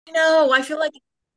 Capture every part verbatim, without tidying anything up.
No, I feel like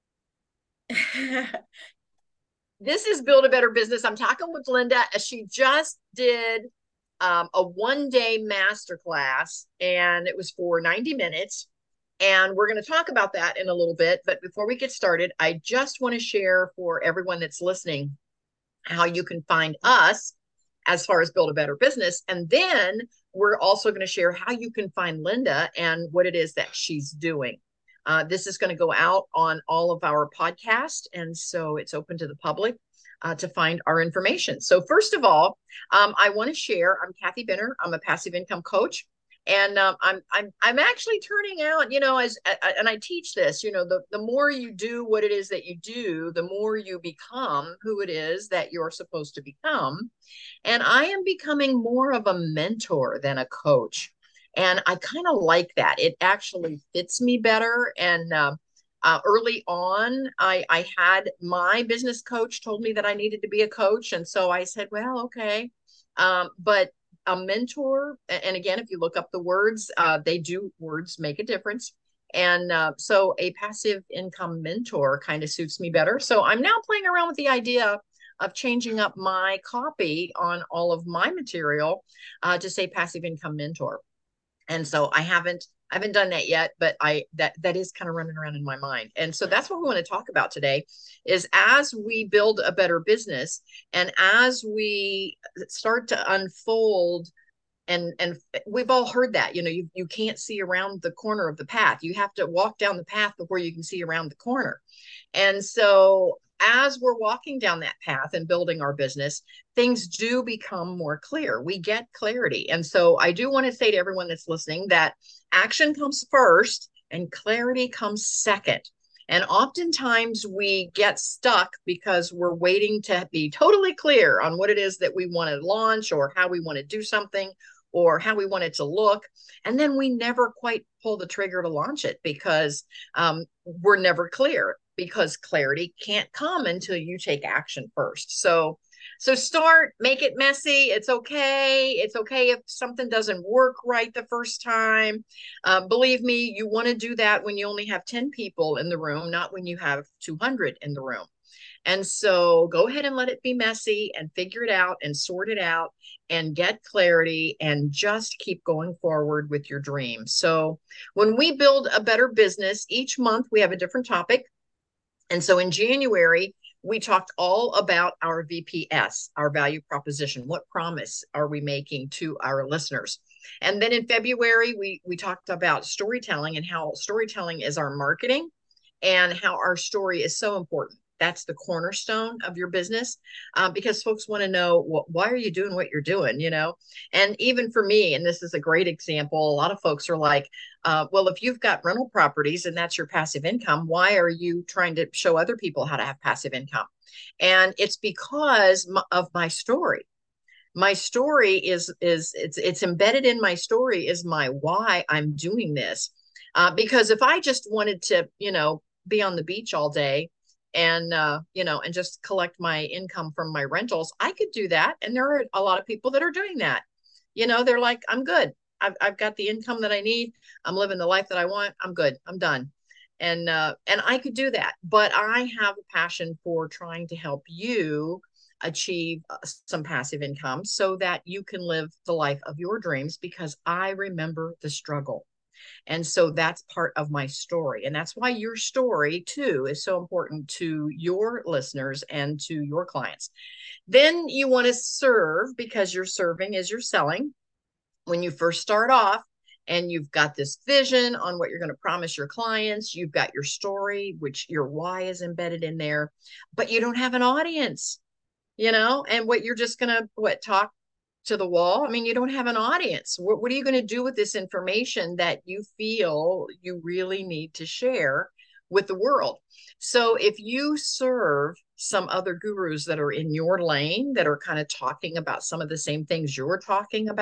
this is Build a Better Business. I'm talking with Linda. She just did um, a one day masterclass, and it was for ninety minutes. And we're going to talk about that in a little bit. But before we get started, I just want to share for everyone that's listening how you can find us as far as Build a Better Business. And then we're also going to share how you can find Linda and what it is that she's doing. Uh, this is going to go out on all of our podcasts. And so it's open to the public uh, to find our information. So, first of all, um, I want to share I'm Kathy Benner. I'm a passive income coach. And um, I'm I'm I'm actually turning out, you know, as and I teach this, you know, the the more you do what it is that you do, the more you become who it is that you're supposed to become. And I am becoming more of a mentor than a coach. And I kind of like that. It actually fits me better. And uh, uh, early on, I, I had my business coach told me that I needed to be a coach. And so I said, well, okay. Um, but a mentor, and again, if you look up the words, uh, they do, words make a difference. And uh, so a passive income mentor kind of suits me better. So I'm now playing around with the idea of changing up my copy on all of my material uh, to say passive income mentor. And so I haven't I haven't done that yet, but I that that is kind of running around in my mind. And so that's what we want to talk about today is as we build a better business and as we start to unfold and and we've all heard that, you know, you you can't see around the corner of the path. You have to walk down the path before you can see around the corner. And so as we're walking down that path and building our business, things do become more clear. We get clarity. And so I do want to say to everyone that's listening that action comes first and clarity comes second. And oftentimes we get stuck because we're waiting to be totally clear on what it is that we want to launch or how we want to do something or how we want it to look. And then we never quite pull the trigger to launch it because um, we're never clear because clarity can't come until you take action first. So, so start, make it messy. It's okay. It's okay if something doesn't work right the first time. Uh, believe me, you want to do that when you only have ten people in the room, not when you have two hundred in the room. And so go ahead and let it be messy and figure it out and sort it out and get clarity and just keep going forward with your dream. So when we build a better business, each month we have a different topic. And so in January, we talked all about our V P S, our value proposition. What promise are we making to our listeners? And then in February, we, we talked about storytelling and how storytelling is our marketing and how our story is so important. That's the cornerstone of your business uh, because folks want to know well, why are you doing what you're doing, you know? And even for me, and this is a great example, a lot of folks are like, uh, well, if you've got rental properties and that's your passive income, why are you trying to show other people how to have passive income? And it's because of my story. My story is is it's it's embedded in my story is my why I'm doing this. Uh, because if I just wanted to, you know, be on the beach all day and uh, you know, and just collect my income from my rentals, I could do that. And there are a lot of people that are doing that. You know, they're like, I'm good. I've I've got the income that I need. I'm living the life that I want. I'm good. I'm done. And uh, and I could do that. But I have a passion for trying to help you achieve uh, some passive income so that you can live the life of your dreams because I remember the struggle. And so that's part of my story. And that's why your story, too, is so important to your listeners and to your clients. Then you want to serve because you're serving as you're selling. When you first start off, and you've got this vision on what you're going to promise your clients, you've got your story, which your why is embedded in there, but you don't have an audience, you know, and what you're just going to what talk to the wall. I mean, you don't have an audience. What, what are you going to do with this information that you feel you really need to share with the world? So if you serve some other gurus that are in your lane that are kind of talking about some of the same things you're talking about,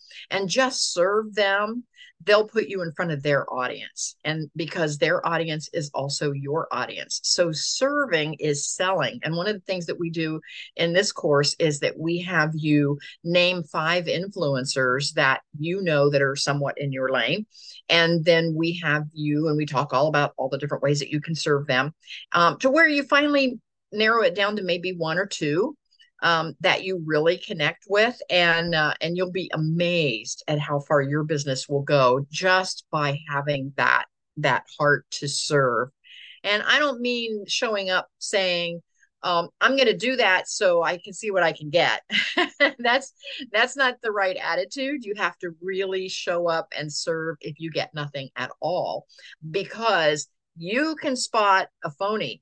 and just serve them, they'll put you in front of their audience. And because their audience is also your audience. So serving is selling. And one of the things that we do in this course is that we have you name five influencers that you know that are somewhat in your lane. And then we have you, and we talk all about all the different ways that you can serve them, um, to where you finally narrow it down to maybe one or two um, that you really connect with, and uh, and you'll be amazed at how far your business will go just by having that that heart to serve. And I don't mean showing up saying, um, I'm going to do that so I can see what I can get. that's that's not the right attitude. You have to really show up and serve if you get nothing at all, because you can spot a phony,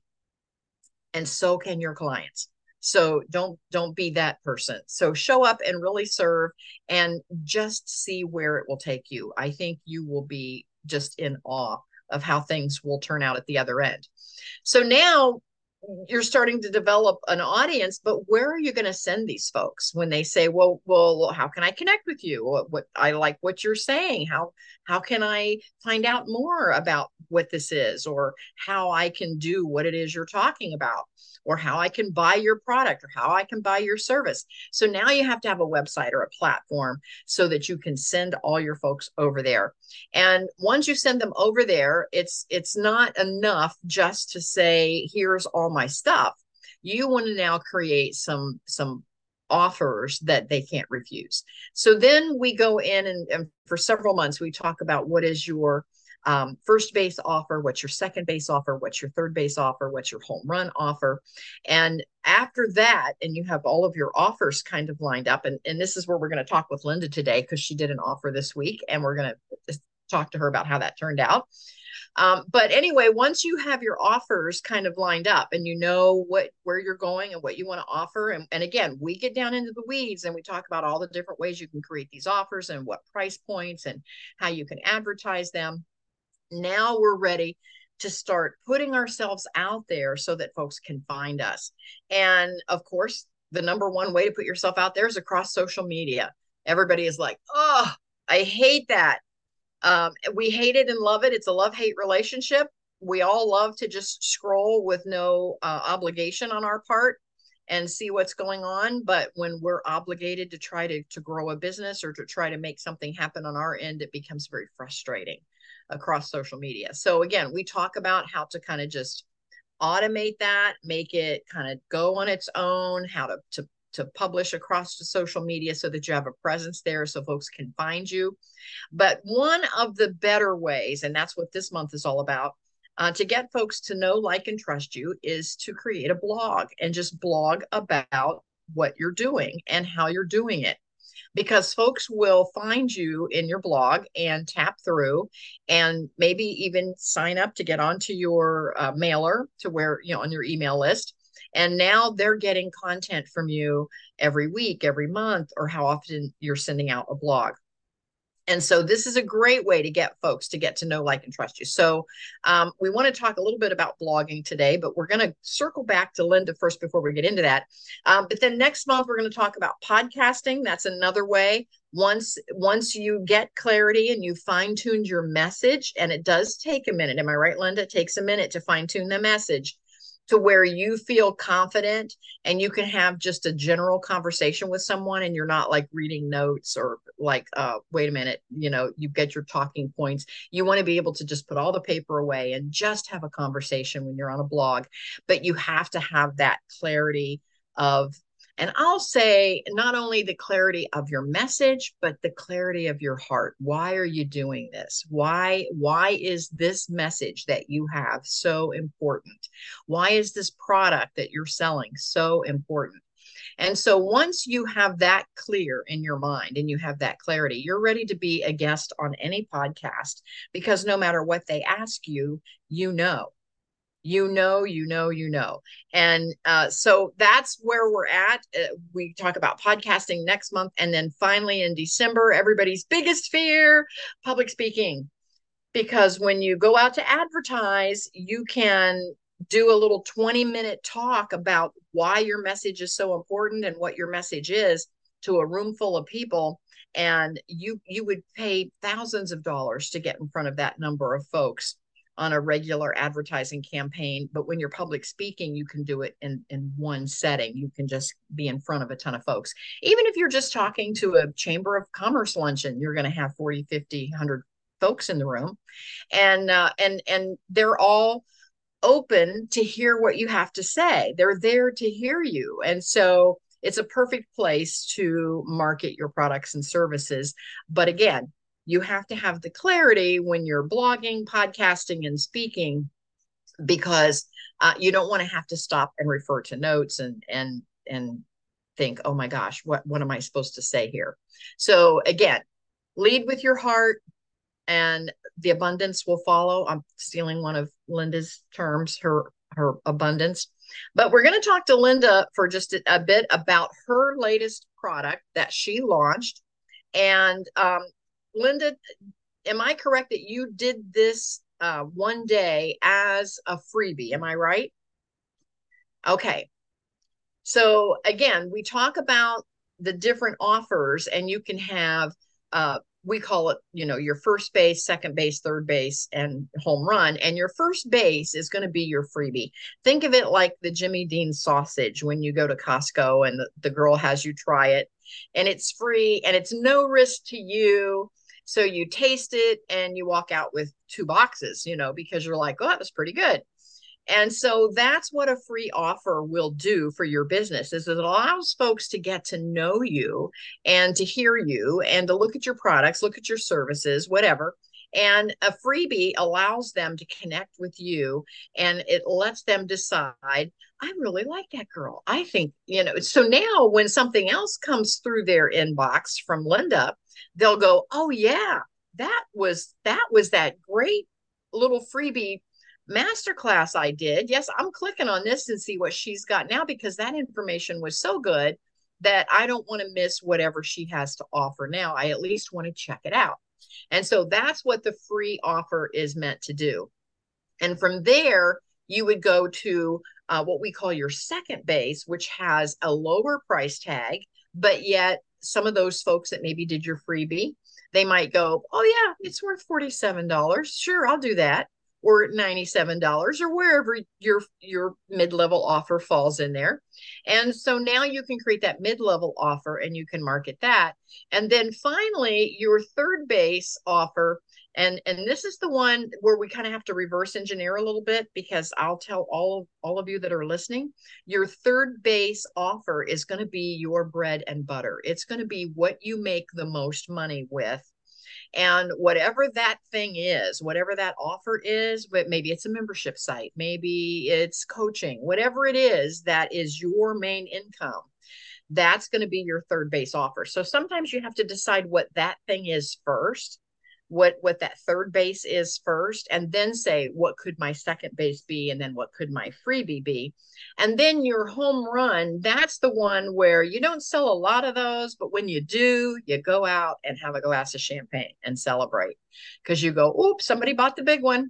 and so can your clients. So don't don't be that person. So show up and really serve, and just see where it will take you. I think you will be just in awe of how things will turn out at the other end. So now you're starting to develop an audience, but where are you going to send these folks when they say, well, well, how can I connect with you? What, what I like what you're saying. How, how can I find out more about what this is, or how I can do what it is you're talking about, or how I can buy your product, or how I can buy your service? So now you have to have a website or a platform so that you can send all your folks over there. And once you send them over there, it's it's not enough just to say, here's all my stuff. You want to now create some some offers that they can't refuse. So then we go in, and, and for several months we talk about what is your um, first base offer, what's your second base offer, what's your third base offer, what's your home run offer. And after that, and you have all of your offers kind of lined up, and, and this is where we're going to talk with Linda today, because she did an offer this week, and we're going to talk to her about how that turned out. Um, but anyway, once you have your offers kind of lined up, and you know what where you're going and what you want to offer, and, and again, we get down into the weeds and we talk about all the different ways you can create these offers and what price points and how you can advertise them. Now we're ready to start putting ourselves out there so that folks can find us. And of course, the number one way to put yourself out there is across social media. Everybody is like, oh, I hate that. Um, we hate it and love it. It's a love-hate relationship. We all love to just scroll with no uh, obligation on our part and see what's going on. But when we're obligated to try to, to grow a business or to try to make something happen on our end, it becomes very frustrating across social media. So again, we talk about how to kind of just automate that, make it kind of go on its own, how to, to to publish across the social media so that you have a presence there so folks can find you. But one of the better ways, and that's what this month is all about, uh, to get folks to know, like, and trust you, is to create a blog and just blog about what you're doing and how you're doing it. Because folks will find you in your blog and tap through and maybe even sign up to get onto your uh, mailer, to where, you know, on your email list. And now they're getting content from you every week, every month, or how often you're sending out a blog. And so this is a great way to get folks to get to know, like, and trust you. So um, we want to talk a little bit about blogging today, but we're going to circle back to Linda first before we get into that. Um, but then next month, we're going to talk about podcasting. That's another way. Once, once you get clarity and you fine tuned your message, and it does take a minute. Am I right, Linda? It takes a minute to fine tune the message to where you feel confident and you can have just a general conversation with someone, and you're not like reading notes or like, uh, wait a minute, you know, you get your talking points. You want to be able to just put all the paper away and just have a conversation when you're on a blog, but you have to have that clarity of, and I'll say not only the clarity of your message, but the clarity of your heart. Why are you doing this? Why, why is this message that you have so important? Why is this product that you're selling so important? And so once you have that clear in your mind and you have that clarity, you're ready to be a guest on any podcast, because no matter what they ask you, you know. You know, you know, you know. And uh, so that's where we're at. Uh, we talk about podcasting next month. And then finally in December, everybody's biggest fear, public speaking. Because when you go out to advertise, you can do a little twenty minute talk about why your message is so important and what your message is to a room full of people. and you you would pay thousands of dollars to get in front of that number of folks on a regular advertising campaign. But when you're public speaking, you can do it in, in one setting. You can just be in front of a ton of folks. Even if you're just talking to a Chamber of Commerce luncheon, you're going to have forty, fifty, one hundred folks in the room. And, uh, and, and they're all open to hear what you have to say. They're there to hear you. And so it's a perfect place to market your products and services. But again, you have to have the clarity when you're blogging, podcasting, and speaking, because uh, you don't want to have to stop and refer to notes and and and think, oh my gosh, what what am I supposed to say here? So again, lead with your heart, and the abundance will follow. I'm stealing one of Linda's terms, her her abundance. But we're going to talk to Linda for just a, a bit about her latest product that she launched. And um, Linda, am I correct that you did this uh, one day as a freebie? Am I right? Okay. So again, we talk about the different offers, and you can have, uh, we call it, you know, your first base, second base, third base, and home run. And your first base is going to be your freebie. Think of it like the Jimmy Dean sausage when you go to Costco and the, the girl has you try it, and it's free and it's no risk to you. So you taste it and you walk out with two boxes, you know, because you're like, oh, that was pretty good. And so that's what a free offer will do for your business, is it allows folks to get to know you and to hear you and to look at your products, look at your services, whatever. And a freebie allows them to connect with you, and it lets them decide, I really like that girl. I think, you know, so now when something else comes through their inbox from Linda, they'll go, oh yeah, that was, that was that great little freebie masterclass I did. Yes, I'm clicking on this and see what she's got now, because that information was so good that I don't want to miss whatever she has to offer now. I at least want to check it out. And so that's what the free offer is meant to do. And from there, you would go to uh, what we call your second base, which has a lower price tag, but yet some of those folks that maybe did your freebie, they might go, oh yeah, it's worth forty-seven dollars. Sure, I'll do that. Or ninety-seven dollars, or wherever your your mid-level offer falls in there. And so now you can create that mid-level offer and you can market that. And then finally, your third base offer, and and this is the one where we kind of have to reverse engineer a little bit, because I'll tell all of all of you that are listening, your third base offer is going to be your bread and butter. It's going to be what you make the most money with. And whatever that thing is, whatever that offer is, but maybe it's a membership site, maybe it's coaching, whatever it is that is your main income, that's going to be your third base offer. So sometimes you have to decide what that thing is first, what what that third base is first, and then say, what could my second base be, and then what could my freebie be. And then your home run, that's the one where you don't sell a lot of those, but when you do, you go out and have a glass of champagne and celebrate, because you go, oops, somebody bought the big one.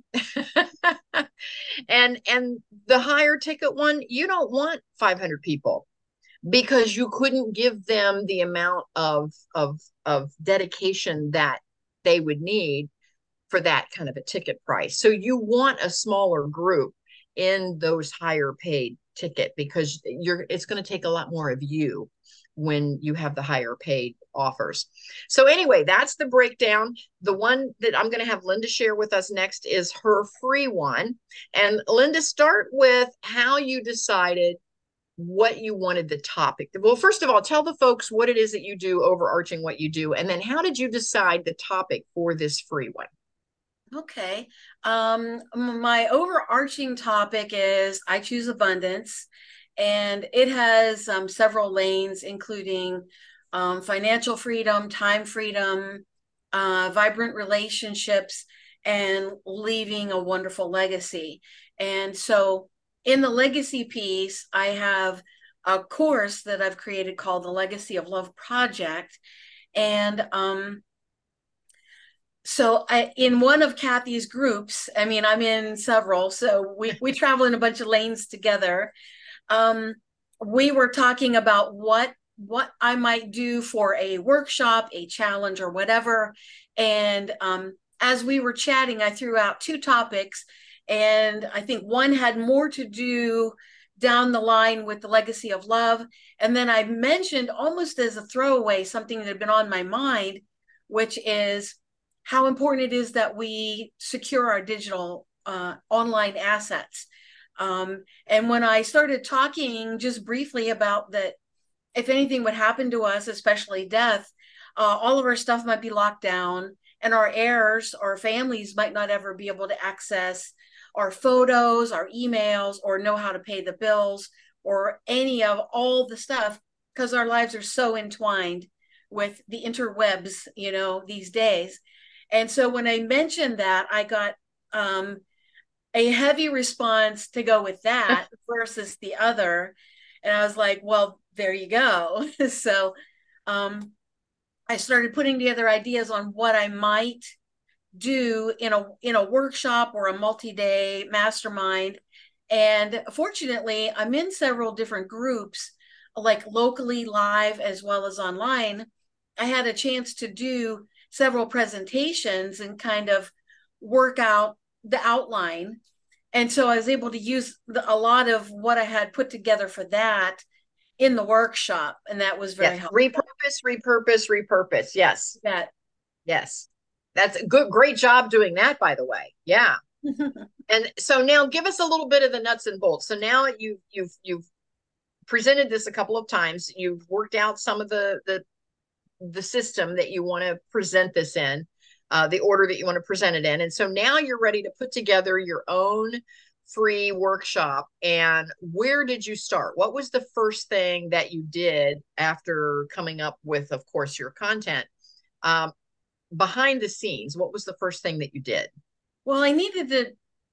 and and the higher ticket one, you don't want five hundred people, because you couldn't give them the amount of of of dedication that they would need for that kind of a ticket price. So you want a smaller group in those higher paid ticket, because you're it's going to take a lot more of you when you have the higher paid offers. So anyway, that's the breakdown. The one that I'm going to have Linda share with us next is her free one. And Linda, start with how you decided what you wanted the topic. Well, first of all, tell the folks what it is that you do, overarching what you do, and then how did you decide the topic for this free one? Okay. Um, my overarching topic is I choose abundance, and it has um, several lanes, including um, financial freedom, time freedom, uh, vibrant relationships, and leaving a wonderful legacy. And so in the legacy piece, I have a course that I've created called the Legacy of Love Project. And um, so I, in one of Kathy's groups, I mean, I'm in several, so we, we travel in a bunch of lanes together. Um, we were talking about what what I might do for a workshop, a challenge, or whatever. And um, as we were chatting, I threw out two topics, and I think one had more to do down the line with the legacy of love. And then I mentioned, almost as a throwaway, something that had been on my mind, which is how important it is that we secure our digital uh, online assets. Um, and when I started talking just briefly about that, if anything would happen to us, especially death, uh, all of our stuff might be locked down, and our heirs or families might not ever be able to access our photos, our emails, or know how to pay the bills, or any of all the stuff, because our lives are so entwined with the interwebs, you know, these days. And so when I mentioned that, I got um, a heavy response to go with that versus the other. And I was like, well, there you go. So um, I started putting together ideas on what I might do in a in a workshop or a multi-day mastermind. And fortunately, I'm in several different groups, like locally live as well as online. I had a chance to do several presentations and kind of work out the outline. And so I was able to use the, a lot of what I had put together for that in the workshop. And that was very Yes. helpful. Repurpose, repurpose, repurpose. Yes. That. Yes. That's a good, great job doing that, by the way. Yeah. And so now give us a little bit of the nuts and bolts. So now you you've you've presented this a couple of times. You've worked out some of the the the system that you want to present this in, uh, the order that you want to present it in. And so now you're ready to put together your own free workshop. And where did you start? What was the first thing that you did after coming up with, of course, your content? Um, behind the scenes, what was the first thing that you did? Well, I needed to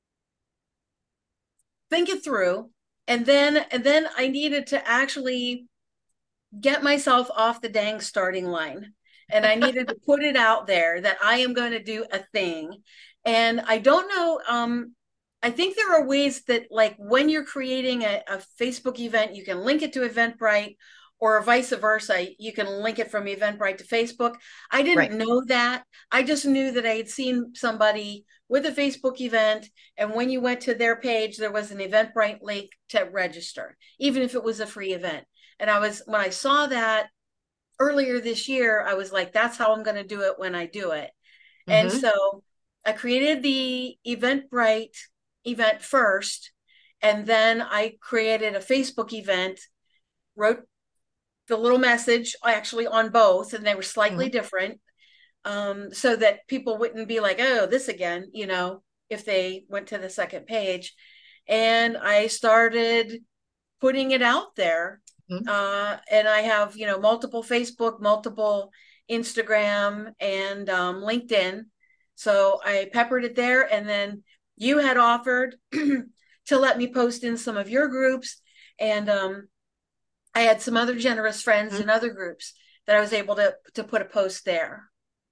think it through, and then and then I needed to actually get myself off the dang starting line. And I needed to put it out there that I am going to do a thing. And I don't know, um, I think there are ways that, like, when you're creating a, a Facebook event, you can link it to Eventbrite, or vice versa. You can link it from Eventbrite to Facebook. I didn't right. know that. I just knew that I had seen somebody with a Facebook event, and when you went to their page, there was an Eventbrite link to register, even if it was a free event. And I was, when I saw that earlier this year, I was like, that's how I'm going to do it when I do it. Mm-hmm. And so I created the Eventbrite event first, and then I created a Facebook event, wrote the little message actually on both, and they were slightly mm-hmm. different, um, so that people wouldn't be like, oh, this again, you know, if they went to the second page. And I started putting it out there. Mm-hmm. Uh, and I have, you know, multiple Facebook, multiple Instagram, and um, LinkedIn. So I peppered it there. And then you had offered to let me post in some of your groups. And um, I had some other generous friends mm-hmm. in other groups that I was able to, to put a post there.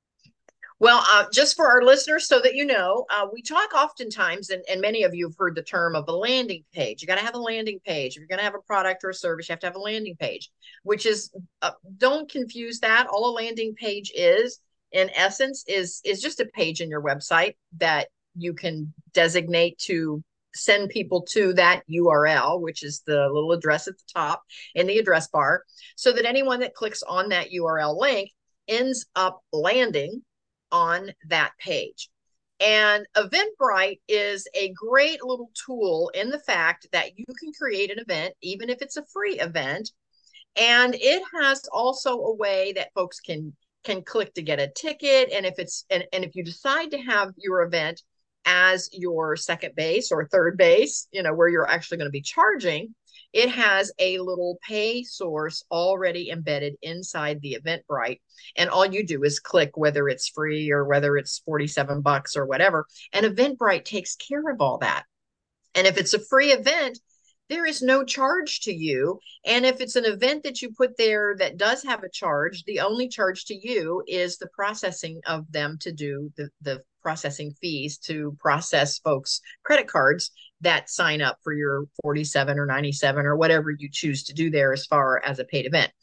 Well, uh, just for our listeners, so that you know, uh, we talk oftentimes, and, and many of you have heard the term of the landing page. You got to have a landing page. If you're going to have a product or a service, you have to have a landing page, which is, uh, don't confuse that. All a landing page is, in essence, is, is just a page in your website that you can designate to send people to that U R L, which is the little address at the top in the address bar, so that anyone that clicks on that U R L link ends up landing on that page. And Eventbrite is a great little tool in the fact that you can create an event, even if it's a free event. And it has also a way that folks can can click to get a ticket. And if it's and, and if you decide to have your event as your second base or third base, you know, where you're actually going to be charging, it has a little pay source already embedded inside the Eventbrite. And all you do is click whether it's free or whether it's forty-seven bucks or whatever. And Eventbrite takes care of all that. And if it's a free event, there is no charge to you. And if it's an event that you put there that does have a charge, the only charge to you is the processing of them to do the, the processing fees to process folks' credit cards that sign up for your forty-seven or ninety-seven or whatever you choose to do there as far as a paid event.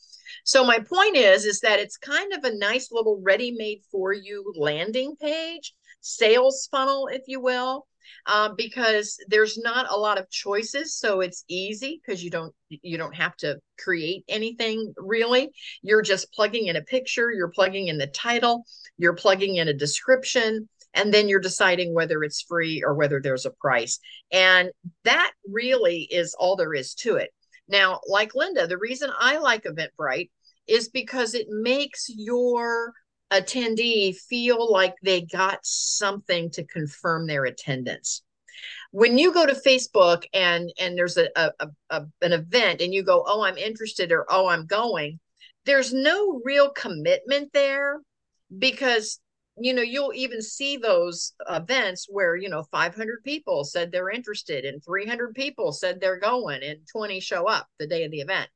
So my point is, is that it's kind of a nice little ready-made for you landing page, sales funnel, if you will, um, because there's not a lot of choices. So it's easy because you don't you don't have to create anything really. You're just plugging in a picture, you're plugging in the title, you're plugging in a description, and then you're deciding whether it's free or whether there's a price. And that really is all there is to it. Now, like Linda, the reason I like Eventbrite is because it makes your attendee feel like they got something to confirm their attendance. When you go to Facebook and and there's a, a, a an event and you go, oh, I'm interested, or oh, I'm going, there's no real commitment there, because you know you'll even see those events where you know five hundred people said they're interested and three hundred people said they're going and twenty show up the day of the event,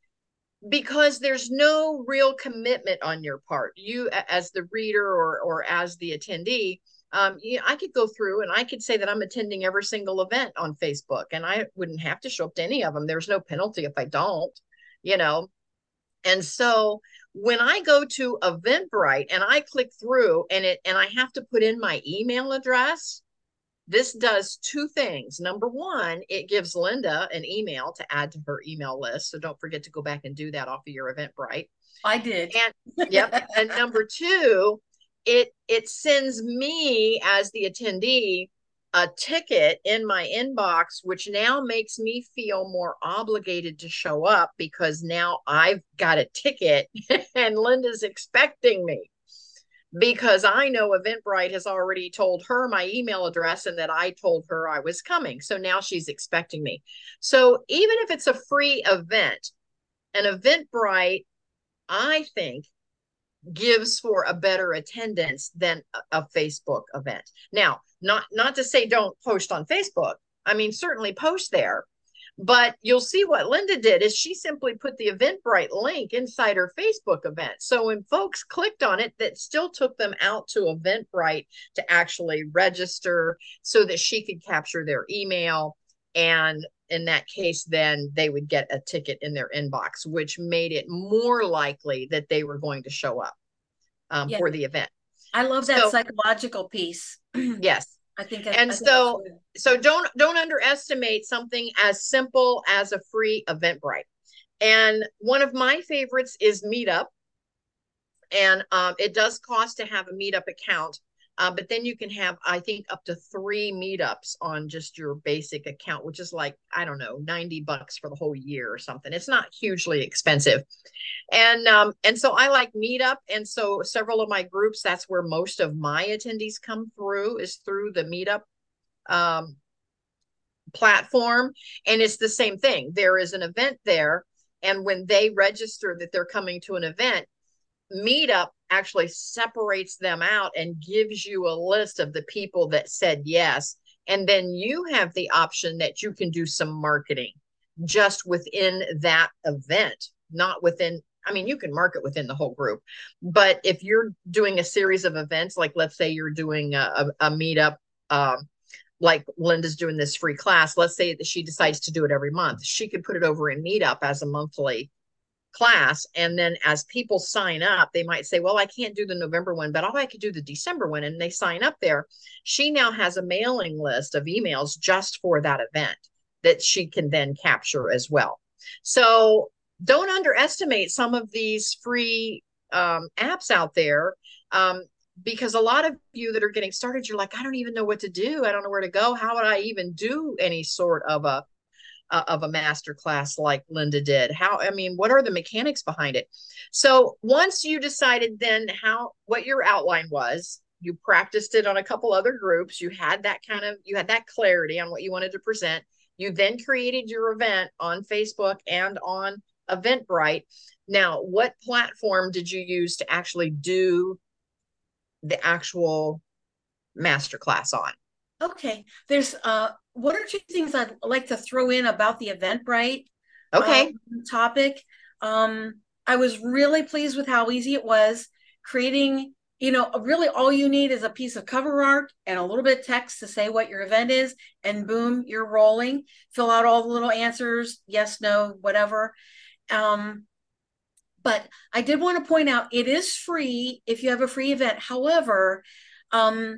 because there's no real commitment on your part. You as the reader or or as the attendee, um, you know, I could go through and I could say that I'm attending every single event on Facebook and I wouldn't have to show up to any of them. There's no penalty if I don't, you know. And so when I go to Eventbrite and I click through and it and I have to put in my email address, this does two things. Number one, it gives Linda an email to add to her email list. So don't forget to go back and do that off of your Eventbrite. I did. And yep. And number two, it it sends me as the attendee a ticket in my inbox, which now makes me feel more obligated to show up because now I've got a ticket and Linda's expecting me, because I know Eventbrite has already told her my email address and that I told her I was coming. So now she's expecting me. So even if it's a free event, an Eventbrite, I think, gives for a better attendance than a, a Facebook event. Now, not not to say don't post on Facebook. I mean, certainly post there. But you'll see what Linda did is she simply put the Eventbrite link inside her Facebook event. So when folks clicked on it, that still took them out to Eventbrite to actually register so that she could capture their email. And in that case, then they would get a ticket in their inbox, which made it more likely that they were going to show up um, Yeah. for the event. I love that So, psychological piece. yes. I think, And I think so, so don't don't underestimate something as simple as a free Eventbrite. And one of my favorites is Meetup, and um, it does cost to have a Meetup account, uh, but then you can have, I think, up to three meetups on just your basic account, which is like, I don't know, ninety bucks for the whole year or something. It's not hugely expensive. And um, and so I like Meetup. And so several of my groups, that's where most of my attendees come through, is through the Meetup um, platform. And it's the same thing. There is an event there. And when they register that they're coming to an event, Meetup actually separates them out and gives you a list of the people that said yes. And then you have the option that you can do some marketing just within that event, not within, I mean, you can market within the whole group. But if you're doing a series of events, like let's say you're doing a, a, a meetup, um, like Linda's doing this free class, let's say that she decides to do it every month. She could put it over in Meetup as a monthly class. And then as people sign up, they might say, well, I can't do the November one, but oh, I could do the December one. And they sign up there. She now has a mailing list of emails just for that event that she can then capture as well. So don't underestimate some of these free um, apps out there, um, because a lot of you that are getting started, you're like, I don't even know what to do. I don't know where to go. How would I even do any sort of a uh, of a master class like Linda did? How, I mean, what are the mechanics behind it? So once you decided then how, what your outline was, you practiced it on a couple other groups, you had that kind of, you had that clarity on what you wanted to present. You then created your event on Facebook and on Eventbrite. Now, what platform did you use to actually do the actual masterclass on? Okay, there's uh one or two things I'd like to throw in about the Eventbrite Okay. um, topic. Um, I was really pleased with how easy it was creating. You know, really all you need is a piece of cover art and a little bit of text to say what your event is, and boom, you're rolling. Fill out all the little answers, yes, no, whatever. Um, But I did want to point out it is free if you have a free event. However, um,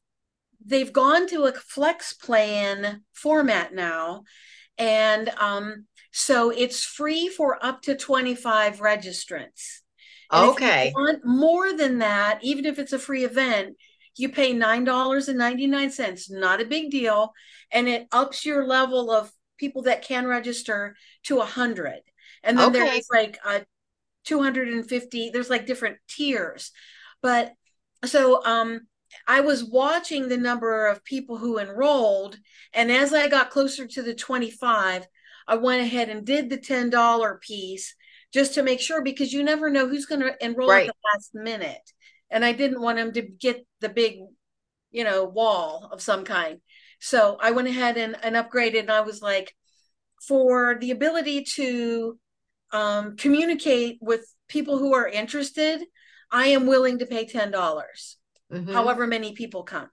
they've gone to a flex plan format now. And um, so it's free for up to twenty-five registrants. And if you Okay. want more than that, even if it's a free event, you pay nine dollars and ninety-nine cents. Not a big deal. And it ups your level of people that can register to one hundred. And then Okay. there's like a two hundred fifty, there's like different tiers. But so um I was watching the number of people who enrolled, and as I got closer to the twenty-five, I went ahead and did the ten dollar piece just to make sure, because you never know who's going to enroll at Right. the last minute. And I didn't want them to get the big, you know, wall of some kind. So I went ahead and, and upgraded, and I was like, for the ability to um, communicate with people who are interested, I am willing to pay ten dollars, Mm-hmm. however many people come.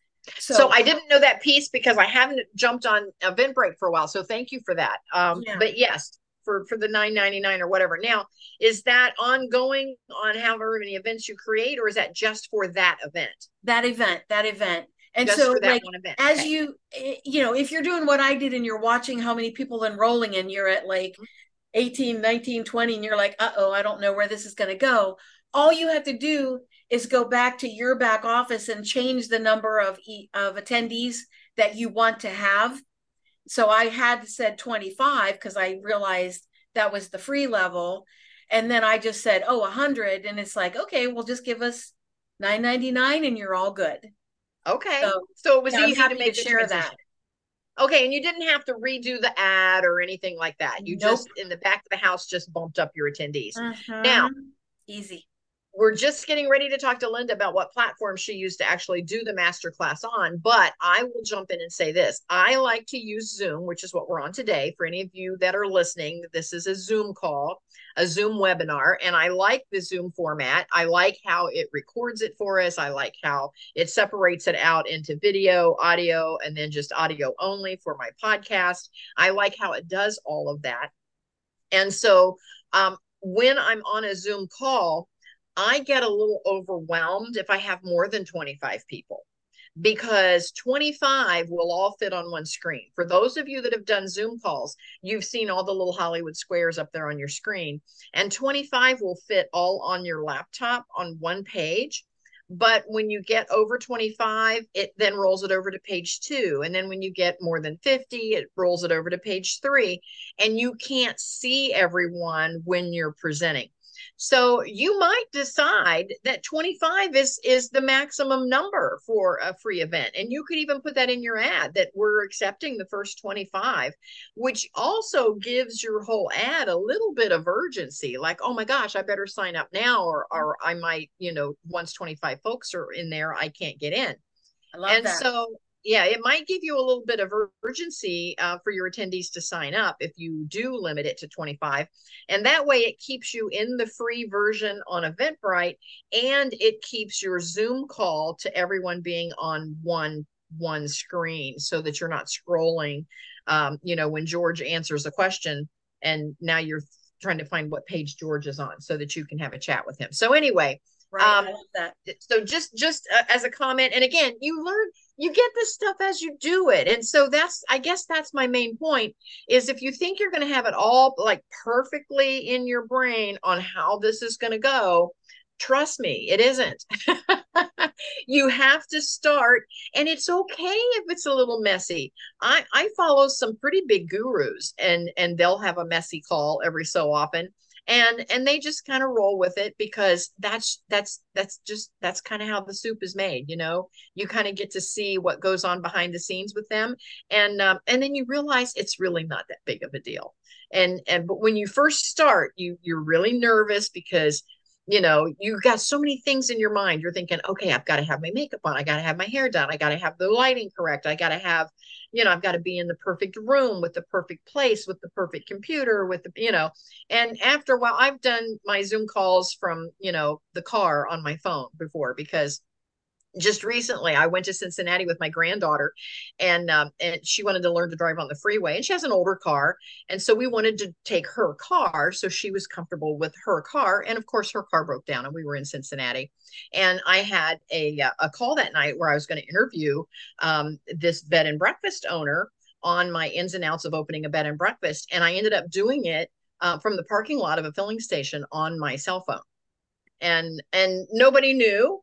So So, I didn't know that piece because I haven't jumped on Eventbrite for a while. So thank you for that. Um, yeah, but yes, for for the nine ninety-nine or whatever. Now, is that ongoing on however many events you create, or is that just for that event? that event, that event. And Just so, for that like, one event. as Okay. you, eh, you know, if you're doing what I did and you're watching how many people enrolling and you're at like eighteen, nineteen, twenty, and you're like, uh oh, I don't know where this is going to go. All you have to do is go back to your back office and change the number of, of attendees that you want to have. So I had said twenty-five because I realized that was the free level. And then I just said, oh, one hundred. And it's like, okay, well, just give us nine ninety-nine and you're all good. Okay. So So it was yeah, I'm easy to happy to make the share that. transition. Okay, and you didn't have to redo the ad or anything like that. You Nope. just in the back of the house just bumped up your attendees. Now, Mm-hmm. Easy. we're just getting ready to talk to Linda about what platform she used to actually do the masterclass on. But I will jump in and say this. I like to use Zoom, which is what we're on today. For any of you that are listening, this is a Zoom call, a Zoom webinar, and I like the Zoom format. I like how it records it for us. I like how it separates it out into video, audio, and then just audio only for my podcast. I like how it does all of that. And so um, when I'm on a Zoom call, I get a little overwhelmed if I have more than twenty-five people because twenty-five will all fit on one screen. For those of you that have done Zoom calls, you've seen all the little Hollywood squares up there on your screen, and twenty-five will fit all on your laptop on one page. But when you get over twenty-five, it then rolls it over to page two. And then when you get more than fifty, it rolls it over to page three. And you can't see everyone when you're presenting. So you might decide that twenty-five is is the maximum number for a free event. And you could even put that in your ad that we're accepting the first twenty-five, which also gives your whole ad a little bit of urgency. Like, oh my gosh, I better sign up now, or or I might, you know, once twenty-five folks are in there, I can't get in. I love And that. so, yeah, it might give you a little bit of urgency uh, for your attendees to sign up if you do limit it to twenty-five. And that way it keeps you in the free version on Eventbrite, and it keeps your Zoom call to everyone being on one one screen so that you're not scrolling, um, you know, when George answers a question and now you're trying to find what page George is on so that you can have a chat with him. So anyway, Right. I um, love that. so just just uh, as a comment, and again, you learn, you get this stuff as you do it. And so that's, I guess that's my main point, is if you think you're going to have it all like perfectly in your brain on how this is going to go, trust me, it isn't. You have to start, and it's okay if it's a little messy. I I follow some pretty big gurus, and and they'll have a messy call every so often, and and they just kind of roll with it because that's that's that's just that's kind of how the soup is made. You know, you kind of get to see what goes on behind the scenes with them, and um, and then you realize it's really not that big of a deal. And and but when you first start, you you're really nervous because you know you got so many things in your mind. You're thinking, okay, I've got to have my makeup on, I got to have my hair done, I got to have the lighting correct, I got to have, you know, I've got to be in the perfect room with the perfect place with the perfect computer with the, you know. And after a while, I've done my Zoom calls from, you know, the car on my phone before because just recently I went to Cincinnati with my granddaughter, and um, and she wanted to learn to drive on the freeway, and she has an older car, and so we wanted to take her car so she was comfortable with her car. And of course her car broke down and we were in Cincinnati, and I had a a call that night where I was going to interview um, this bed and breakfast owner on my ins and outs of opening a bed and breakfast, and I ended up doing it uh, from the parking lot of a filling station on my cell phone, and and nobody knew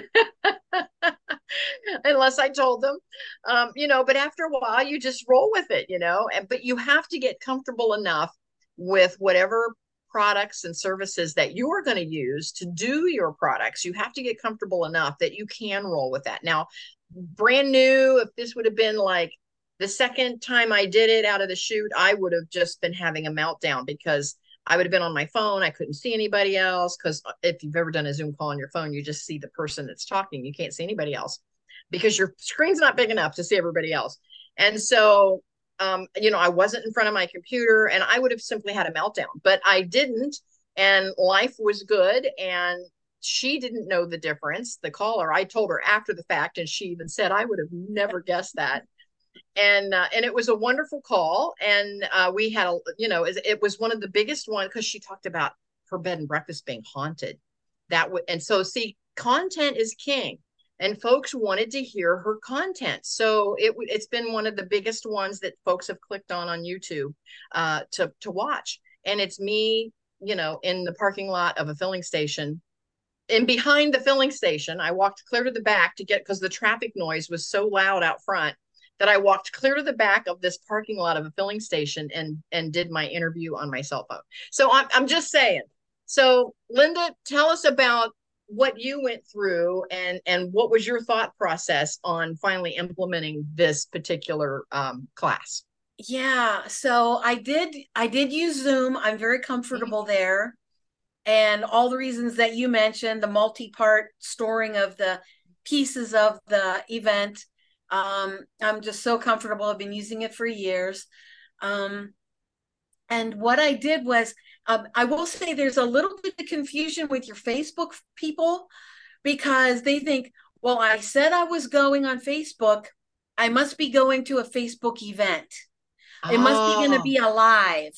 unless I told them, um, you know, but after a while you just roll with it, you know, and but you have to get comfortable enough with whatever products and services that you are going to use to do your products. You have to get comfortable enough that you can roll with that. Now, brand new, if this would have been like the second time I did it out of the chute, I would have just been having a meltdown because I would have been on my phone. I couldn't see anybody else because if you've ever done a Zoom call on your phone, you just see the person that's talking. You can't see anybody else because your screen's not big enough to see everybody else. And so, um, you know, I wasn't in front of my computer and I would have simply had a meltdown, but I didn't. And life was good. And she didn't know the difference. The caller, I told her after the fact, and she even said, I would have never guessed that. And uh, and it was a wonderful call, and uh, we had a, you know, it, it was one of the biggest one because she talked about her bed and breakfast being haunted. That would, and so see, content is king, and folks wanted to hear her content. So it it's been one of the biggest ones that folks have clicked on on YouTube uh, to to watch, and it's me, you know, in the parking lot of a filling station. And behind the filling station, I walked clear to the back to get because the traffic noise was so loud out front that I walked clear to the back of this parking lot of a filling station and and did my interview on my cell phone. So I'm I'm just saying. So Linda, tell us about what you went through and and what was your thought process on finally implementing this particular um, class. Yeah, so I did I did use Zoom. I'm very comfortable there. And all the reasons that you mentioned, the multi-part storing of the pieces of the event. Um, I'm just so comfortable. I've been using it for years. Um, and what I did was, um, I will say there's a little bit of confusion with your Facebook people because they think, well, I said I was going on Facebook. I must be going to a Facebook event. It must be going to Oh, be a live.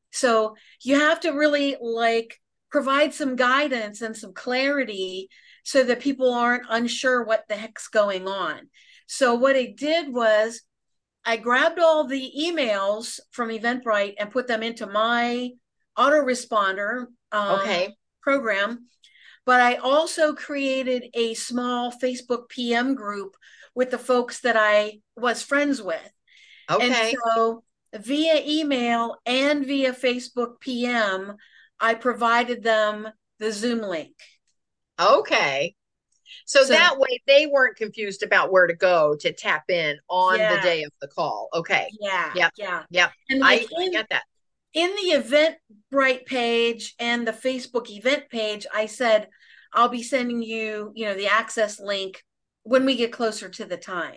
So you have to really like provide some guidance and some clarity so that people aren't unsure what the heck's going on. So what I did was I grabbed all the emails from Eventbrite and put them into my autoresponder um, okay. program. But I also created a small Facebook P M group with the folks that I was friends with. And Okay. so via email and via Facebook P M, I provided them the Zoom link. Okay. So So that way they weren't confused about where to go to tap in on the yeah, day of the call. Okay. yeah, Yep. yeah. Yep. And like I, I in get that. in the Eventbrite page and the Facebook event page, I said I'll be sending you, you know, the access link when we get closer to the time.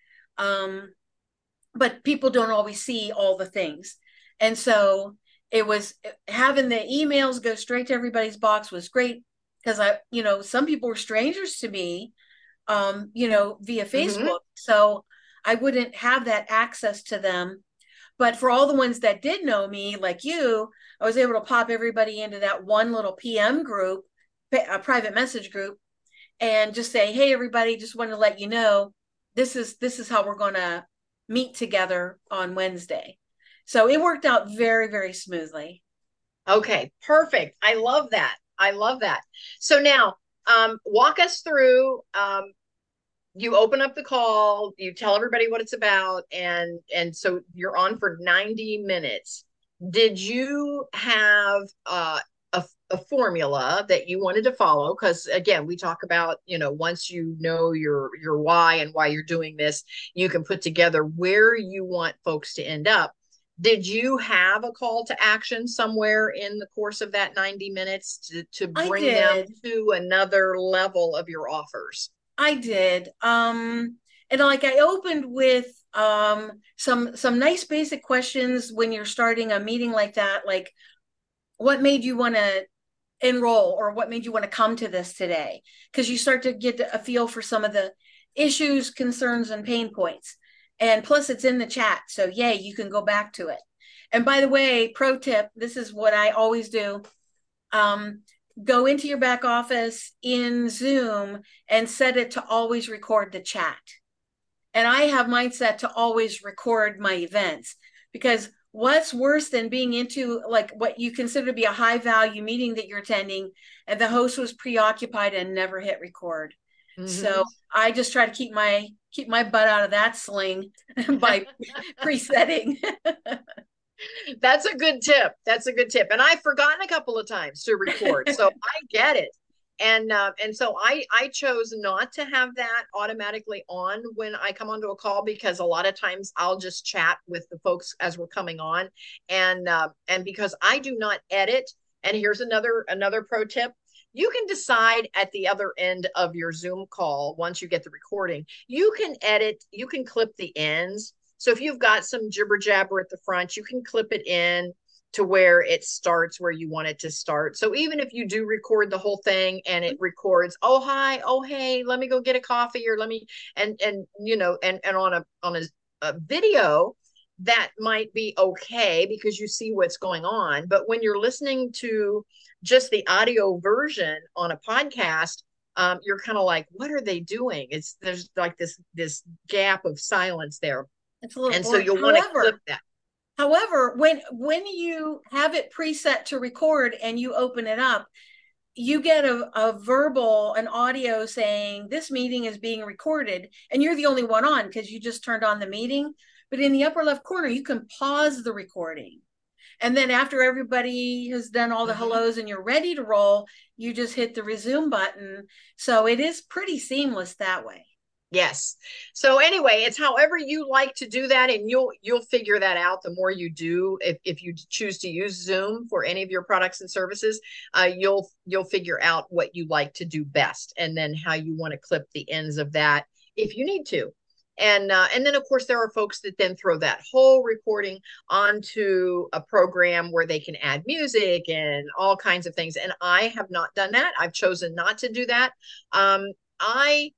Um, but people don't always see all the things. And so it was having the emails go straight to everybody's box was great because I, you know, some people were strangers to me, um, you know, via Mm-hmm. Facebook. So I wouldn't have that access to them. But for all the ones that did know me, like you, I was able to pop everybody into that one little P M group, a private message group, and just say, hey, everybody, just want to let you know this is this is how we're going to meet together on Wednesday. So it worked out very, very smoothly. Okay. Perfect. I love that. I love that. So now, um, walk us through. Um, you open up the call, you tell everybody what it's about, and and so you're on for ninety minutes. Did you have uh, a, a formula that you wanted to follow? Because again, we talk about, you know, once you know your your why and why you're doing this, you can put together where you want folks to end up. Did you have a call to action somewhere in the course of that ninety minutes to, to I bring them did. to another level of your offers? I did. Um, and like I opened with um, some some nice basic questions when you're starting a meeting like that, like what made you want to enroll, or what made you want to come to this today? Because you start to get a feel for some of the issues, concerns, and pain points. And plus, it's in the chat. So, yay, you can go back to it. And by the way, pro tip, this is what I always do. Um, go into your back office in Zoom and set it to always record the chat. And I have mine set to always record my events, because what's worse than being into like what you consider to be a high value meeting that you're attending and the host was preoccupied and never hit record. Mm-hmm. So I just try to keep my keep my butt out of that sling by presetting. That's a good tip. That's a good tip. And I've forgotten a couple of times to record. So I get it. And uh, and so I, I chose not to have that automatically on when I come onto a call, because a lot of times I'll just chat with the folks as we're coming on. And uh, and because I do not edit. And here's another another pro tip. You can decide at the other end of your Zoom call, once you get the recording, you can edit, you can clip the ends. So if you've got some jibber jabber at the front, you can clip it in to where it starts where you want it to start. So even if you do record the whole thing and it records, oh, hi, oh, hey, let me go get a coffee, or let me, and, and, you know, and, and on a, on a, a video, that might be okay because you see what's going on. But when you're listening to just the audio version on a podcast, um, you're kind of like, what are they doing? It's, there's like this, this gap of silence there. It's a little and boring. So you'll want to clip that. However, when when you have it preset to record and you open it up, you get a, a verbal, an audio saying this meeting is being recorded, and you're the only one on because you just turned on the meeting. But in the upper left corner, you can pause the recording. And then after everybody has done all the mm-hmm. hellos and you're ready to roll, you just hit the resume button. So it is pretty seamless that way. Yes. So anyway, it's however you like to do that, and you'll you'll figure that out the more you do. If if you choose to use Zoom for any of your products and services, uh, you'll you'll figure out what you like to do best, and then how you want to clip the ends of that if you need to. And uh, and then of course there are folks that then throw that whole recording onto a program where they can add music and all kinds of things. And I have not done that. I've chosen not to do that. Um, I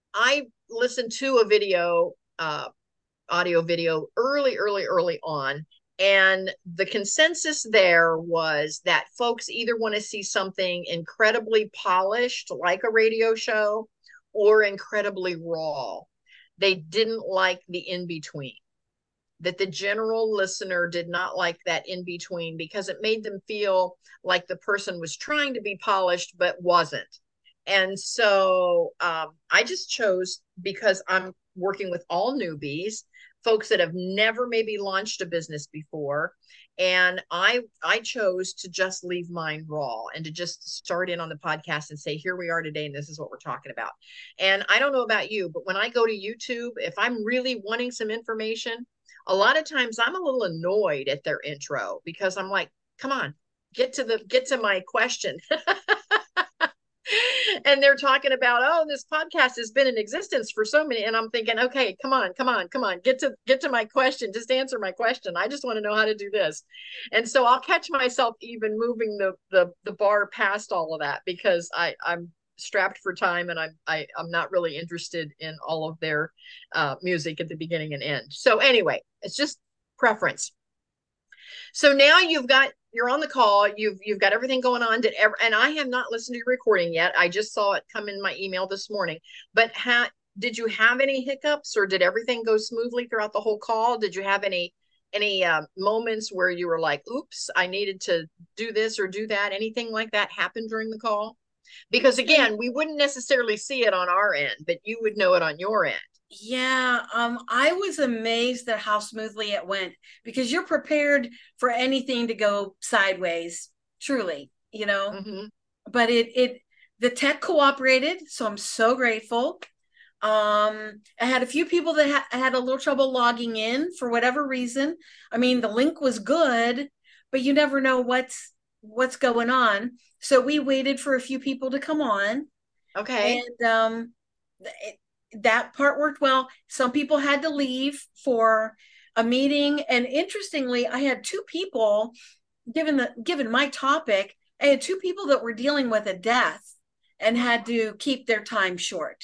I listened to a video, uh, audio video early, early, early on. And the consensus there was that folks either want to see something incredibly polished, like a radio show, or incredibly raw. They didn't like the in-between. That the general listener did not like that in-between because it made them feel like the person was trying to be polished, but wasn't. And so um, I just chose, because I'm working with all newbies, folks that have never maybe launched a business before. And I I chose to just leave mine raw and to just start in on the podcast and say, here we are today, and this is what we're talking about. And I don't know about you, but when I go to YouTube, if I'm really wanting some information, a lot of times I'm a little annoyed at their intro because I'm like, come on, get to the get to my question. And they're talking about, oh, this podcast has been in existence for so many. And I'm thinking, okay, come on, come on, come on, get to get to my question. Just answer my question. I just want to know how to do this. And so I'll catch myself even moving the the, the bar past all of that because I, I'm strapped for time and I'm I, I'm not really interested in all of their uh, music at the beginning and end. So anyway, it's just preference. So now you've got, you're on the call, you've you've got everything going on. Did ever, and I have not listened to your recording yet. I just saw it come in my email this morning. But ha, did you have any hiccups, or did everything go smoothly throughout the whole call? Did you have any any uh, moments where you were like, oops, I needed to do this or do that? Anything like that happen during the call? Because again, we wouldn't necessarily see it on our end, but you would know it on your end. Yeah, um, I was amazed at how smoothly it went because you're prepared for anything to go sideways, truly, you know. Mm-hmm. But it it the tech cooperated, so I'm so grateful. Um, I had a few people that ha- had a little trouble logging in for whatever reason. I mean, the link was good, but you never know what's what's going on. So we waited for a few people to come on. Okay. And um, it, that part worked well. Some people had to leave for a meeting. And interestingly, I had two people, given the given my topic, I had two people that were dealing with a death and had to keep their time short.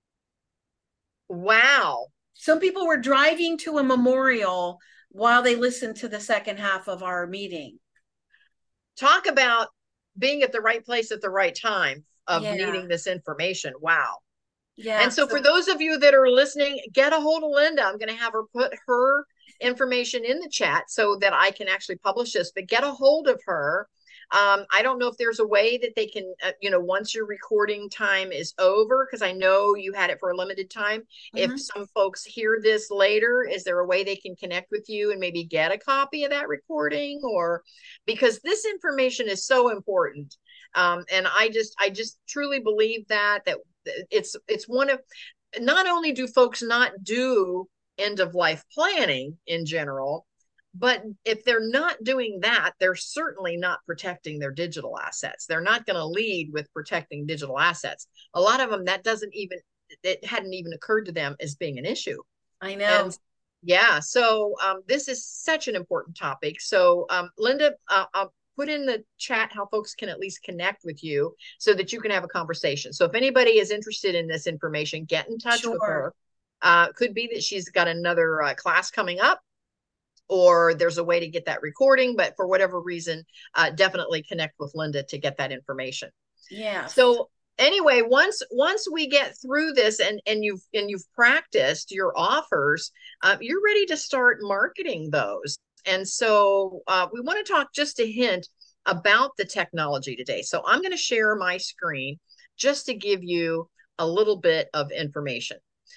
Wow. Some people were driving to a memorial while they listened to the second half of our meeting. Talk about being at the right place at the right time of Yeah. needing this information. Wow. Yeah. And so, So, for those of you that are listening, get a hold of Linda. I'm going to have her put her information in the chat so that I can actually publish this, but get a hold of her. Um, I don't know if there's a way that they can, uh, you know, once your recording time is over, because I know you had it for a limited time. mm-hmm. If some folks hear this later, is there a way they can connect with you and maybe get a copy of that recording? Or because this information is so important. Um, and I just, I just truly believe that, that it's, it's one of, not only do folks not do end of life planning in general, but if they're not doing that, they're certainly not protecting their digital assets. They're not going to lead with protecting digital assets. A lot of them, that doesn't even, it hadn't even occurred to them as being an issue. I know. And yeah, so um, this is such an important topic. So um, Linda, uh, I'll put in the chat how folks can at least connect with you so that you can have a conversation. So if anybody is interested in this information, get in touch Sure. with her. Uh, could be that she's got another uh, class coming up, or there's a way to get that recording, but for whatever reason, uh, definitely connect with Linda to get that information. Yeah. So anyway, once once we get through this and and you've and you've practiced your offers, uh, you're ready to start marketing those. And so uh, we want to talk just a hint about the technology today. So I'm going to share my screen just to give you a little bit of information.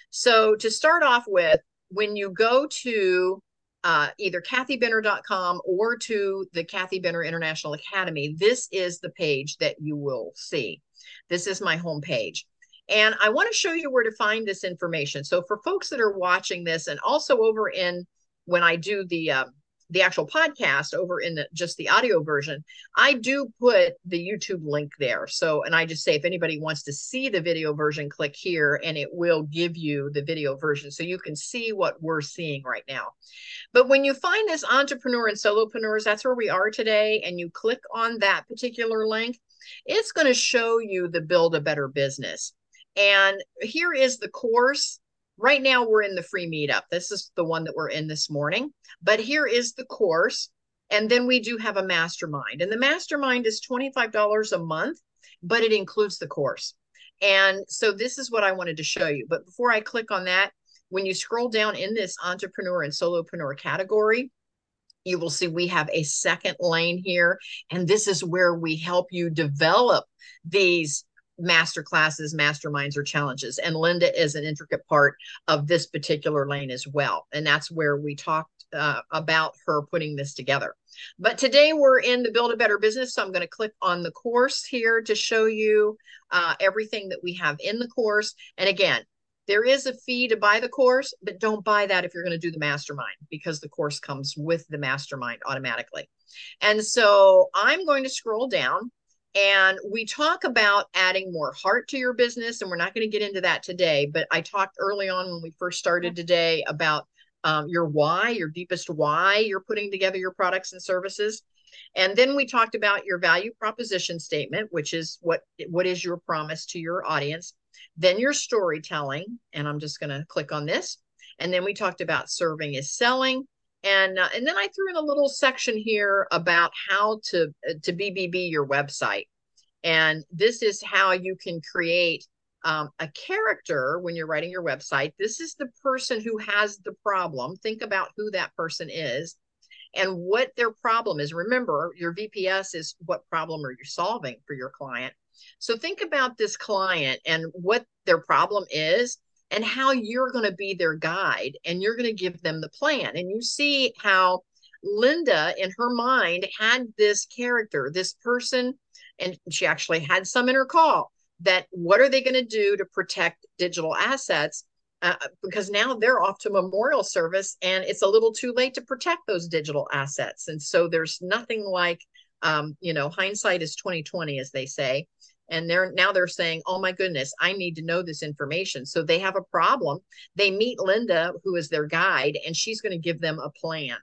So to start off with, when you go to uh, either Kathy Benner dot com or to the Kathy Benner International Academy, this is the page that you will see. This is my homepage. And I want to show you where to find this information. So for folks that are watching this, and also over in, when I do the uh, the actual podcast over in the, just the audio version, I do put the YouTube link there. So, and I just say, if anybody wants to see the video version, click here and it will give you the video version so you can see what we're seeing right now. But when you find this entrepreneur and solopreneurs, that's where we are today, and you click on that particular link, it's going to show you the Build a Better Business. And here is the course. Right now we're in the free meetup. This is the one that we're in this morning, but here is the course. And then we do have a mastermind, and the mastermind is twenty-five dollars a month, but it includes the course. And so this is what I wanted to show you. But before I click on that, when you scroll down in this entrepreneur and solopreneur category, you will see we have a second lane here. And this is where we help you develop these master classes, masterminds, or challenges. And Linda is an intricate part of this particular lane as well. And that's where we talked uh, about her putting this together. But today we're in the Build a Better Business. So I'm going to click on the course here to show you uh, everything that we have in the course. And again, there is a fee to buy the course, but don't buy that if you're going to do the mastermind, because the course comes with the mastermind automatically. And so I'm going to scroll down, and we talk about adding more heart to your business. And we're not going to get into that today, but I talked early on when we first started today about um, your why, your deepest why you're putting together your products and services. And then we talked about your value proposition statement, which is what, what is your promise to your audience. Then your storytelling, and I'm just going to click on this. And then we talked about serving is selling. And, uh, and then I threw in a little section here about how to, uh, to B B B your website. And this is how you can create um, a character when you're writing your website. This is the person who has the problem. Think about who that person is and what their problem is. Remember, your V P S is what problem are you solving for your client. So think about this client and what their problem is and how you're going to be their guide, and you're going to give them the plan. And you see how Linda in her mind had this character, this person, and she actually had some in her call, that what are they going to do to protect digital assets? Uh, because now they're off to memorial service and it's a little too late to protect those digital assets. And so there's nothing like, um, you know, hindsight is twenty twenty, as they say. And they're now they're saying, oh my goodness, I need to know this information. So they have a problem. They meet Linda, who is their guide, and she's going to give them a plan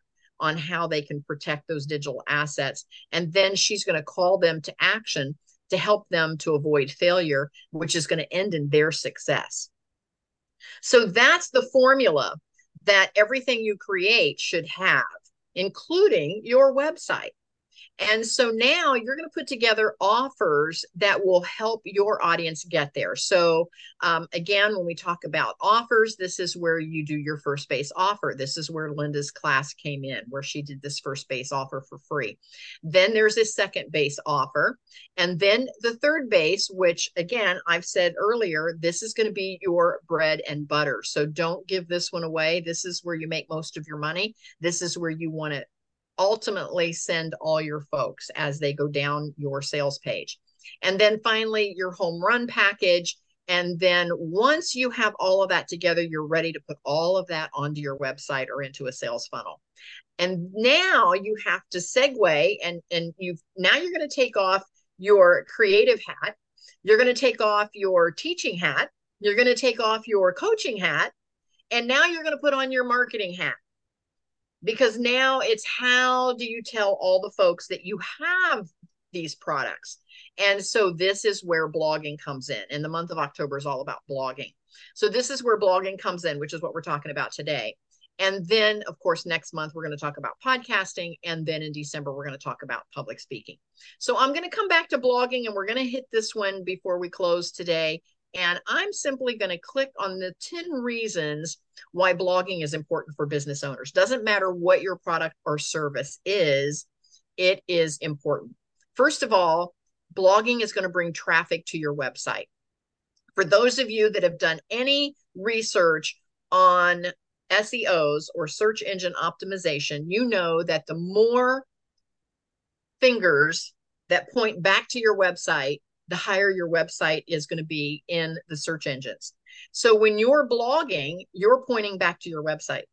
on how they can protect those digital assets. And then she's going to call them to action to help them to avoid failure, which is going to end in their success. So that's the formula that everything you create should have, including your website. And so now you're going to put together offers that will help your audience get there. So um, again, when we talk about offers, this is where you do your first base offer. This is where Linda's class came in, where she did this first base offer for free. Then there's a second base offer. And then the third base, which again, I've said earlier, this is going to be your bread and butter. So don't give this one away. This is where you make most of your money. This is where you want to ultimately send all your folks as they go down your sales page. And then finally, your home run package. And then once you have all of that together, you're ready to put all of that onto your website or into a sales funnel. And now you have to segue and, and you've now you're going to take off your creative hat. You're going to take off your teaching hat. You're going to take off your coaching hat. And now you're going to put on your marketing hat. Because now it's how do you tell all the folks that you have these products? And so this is where blogging comes in. And the month of October is all about blogging. So this is where blogging comes in, which is what we're talking about today. And then, of course, next month, we're going to talk about podcasting. And then in December, we're going to talk about public speaking. So I'm going to come back to blogging, and we're going to hit this one before we close today. And I'm simply going to click on the ten reasons why blogging is important for business owners. Doesn't matter what your product or service is, it is important. First of all, blogging is going to bring traffic to your website. For those of you that have done any research on S E Os or search engine optimization, you know that the more fingers that point back to your website, the higher your website is going to be in the search engines. So when you're blogging, you're pointing back to your website.